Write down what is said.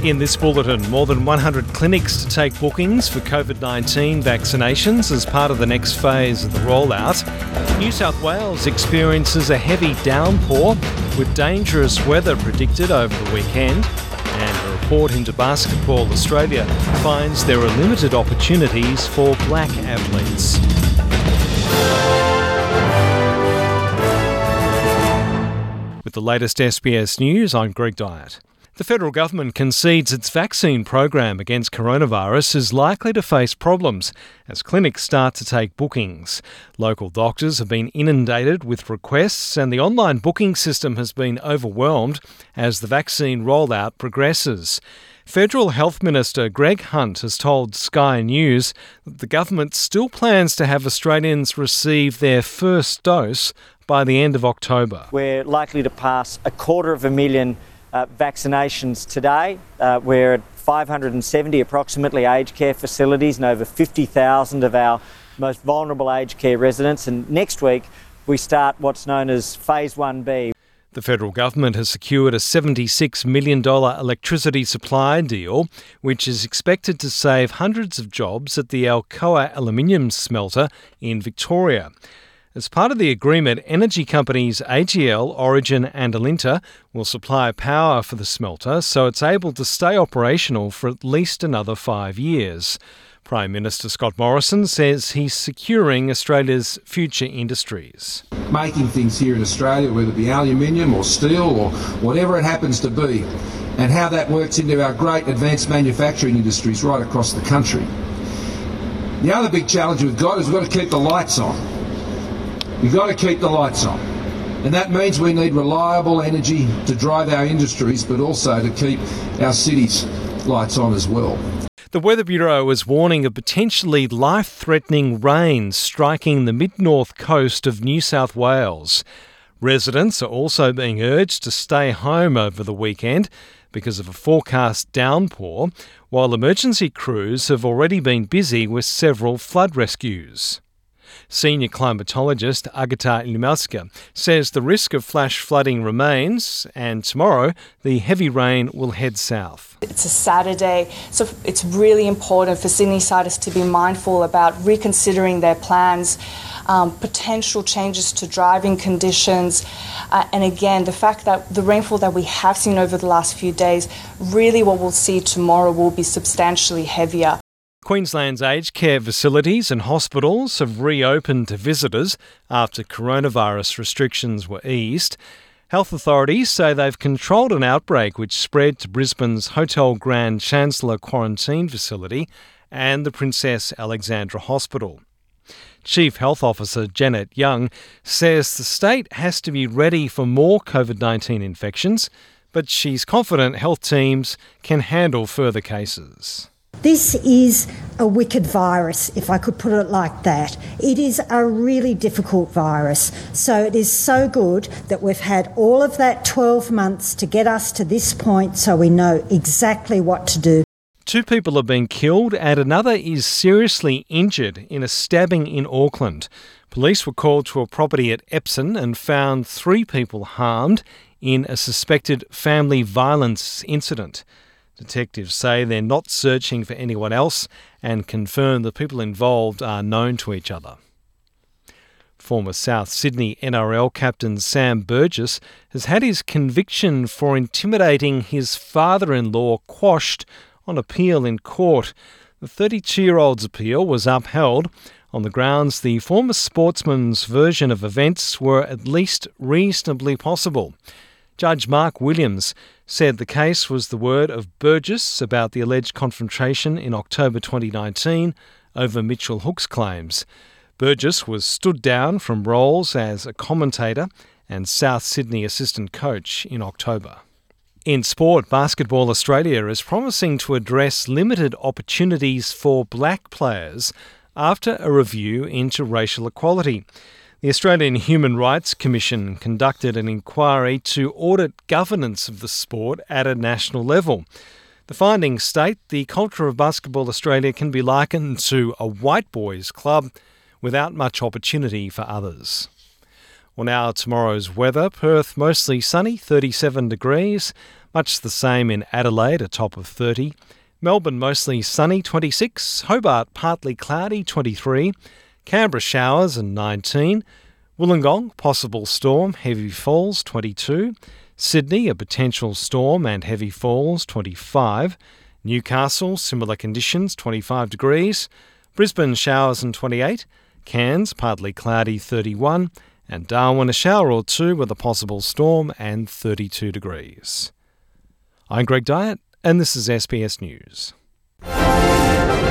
In this bulletin, more than 100 clinics to take bookings for COVID-19 vaccinations as part of the next phase of the rollout. New South Wales experiences a heavy downpour with dangerous weather predicted over the weekend. And a report into Basketball Australia finds there are limited opportunities for black athletes. With the latest SBS News, I'm Greg Dyett. The federal government concedes its vaccine program against coronavirus is likely to face problems as clinics start to take bookings. Local doctors have been inundated with requests and the online booking system has been overwhelmed as the vaccine rollout progresses. Federal Health Minister Greg Hunt has told Sky News that the government still plans to have Australians receive their first dose by the end of October. We're likely to pass 250,000 vaccinations today. We're at 570 approximately aged care facilities and over 50,000 of our most vulnerable aged care residents. And next week we start what's known as Phase 1B. The federal government has secured a $76 million electricity supply deal, which is expected to save hundreds of jobs at the Alcoa aluminium smelter in Victoria. As part of the agreement, energy companies AGL, Origin and Alinta will supply power for the smelter so it's able to stay operational for at least another 5 years. Prime Minister Scott Morrison says he's securing Australia's future industries. Making things here in Australia, whether it be aluminium or steel or whatever it happens to be, and how that works into our great advanced manufacturing industries right across the country. The other big challenge we've got is we've got to keep the lights on. We've got to keep the lights on. And that means we need reliable energy to drive our industries, but also to keep our cities' lights on as well. The Weather Bureau is warning of potentially life-threatening rain striking the mid-north coast of New South Wales. Residents are also being urged to stay home over the weekend because of a forecast downpour, while emergency crews have already been busy with several flood rescues. Senior climatologist Agata Ilimalska says the risk of flash flooding remains and tomorrow the heavy rain will head south. It's a Saturday, so it's really important for Sydney-siders to be mindful about reconsidering their plans, potential changes to driving conditions, and again, the fact that the rainfall that we have seen over the last few days, really what we'll see tomorrow will be substantially heavier. Queensland's aged care facilities and hospitals have reopened to visitors after coronavirus restrictions were eased. Health authorities say they've controlled an outbreak which spread to Brisbane's Hotel Grand Chancellor quarantine facility and the Princess Alexandra Hospital. Chief Health Officer Janet Young says the state has to be ready for more COVID-19 infections, but she's confident health teams can handle further cases. This is a wicked virus, if I could put it like that. It is a really difficult virus. So it is so good that we've had all of that 12 months to get us to this point so we know exactly what to do. 2 people have been killed and another is seriously injured in a stabbing in Auckland. Police were called to a property at Epsom and found 3 people harmed in a suspected family violence incident. Detectives say they're not searching for anyone else and confirm the people involved are known to each other. Former South Sydney NRL captain Sam Burgess has had his conviction for intimidating his father-in-law quashed on appeal in court. The 32-year-old's appeal was upheld on the grounds the former sportsman's version of events were at least reasonably possible. Judge Mark Williams said the case was the word of Burgess about the alleged confrontation in October 2019 over Mitchell Hook's claims. Burgess was stood down from roles as a commentator and South Sydney assistant coach in October. In sport, Basketball Australia is promising to address limited opportunities for black players after a review into racial equality. The Australian Human Rights Commission conducted an inquiry to audit governance of the sport at a national level. The findings state the culture of Basketball Australia can be likened to a white boys' club without much opportunity for others. Well, now tomorrow's weather. Perth mostly sunny, 37 degrees. Much the same in Adelaide, a top of 30. Melbourne mostly sunny, 26. Hobart partly cloudy, 23. Canberra showers and 19. Wollongong possible storm, heavy falls, 22. Sydney a potential storm and heavy falls, 25. Newcastle similar conditions, 25 degrees. Brisbane showers and 28. Cairns partly cloudy, 31. And Darwin a shower or two with a possible storm and 32 degrees. I'm Greg Dyett, and this is SBS News.